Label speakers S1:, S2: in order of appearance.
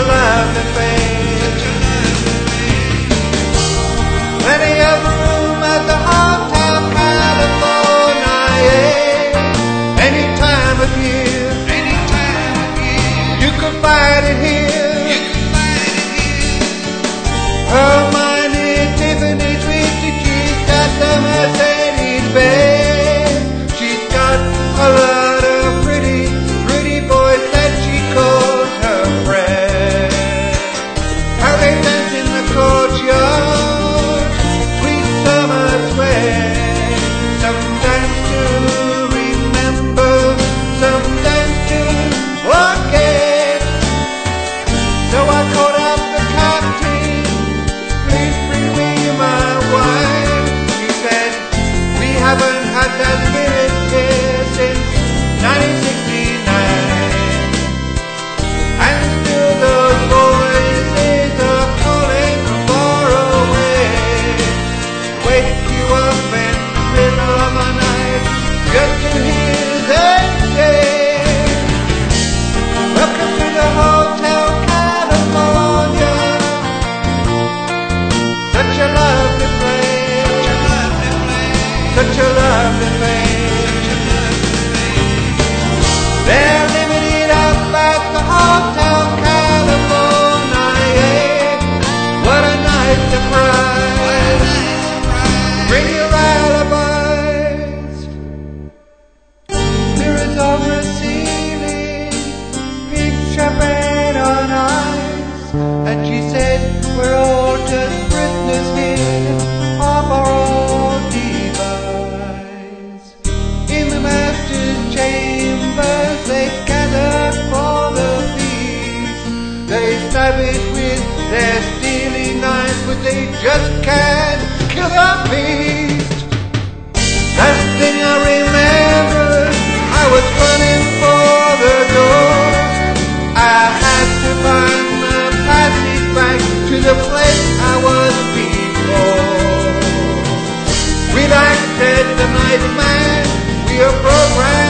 S1: a lovely face. Plenty of room at the Hotel California, yeah. Any time of year, you can find it here. Hermione, Tiffany, Tweety, she's got the Mercedes Benz. She's got a lot of pretty boys that she calls her friends. How they dance in the courtyard, sweet summer sweat. Some dance to remember, some dance to forget. So I called up the captain, please bring me my wife. She said, we haven't had that spirit here since 1969. And still those voices are calling from far away. Wake you up in the middle of the night just to hear them say, welcome to the Hotel California. Such a lovely place, such a lovely place. They're living it up at the Hotel California, yeah. What a night to cry. Bring your alibis. Mirrors on the ceiling, pink champagne on ice. And she said, we're all just prisoners here of our own device. In the master's chambers they gather for the feast. They stab it with their steely knives, but they just can't kill the beast. Last thing I remember, I was running for the door. I had to find the passage back to the place I was before. We like said the night man, we are programmed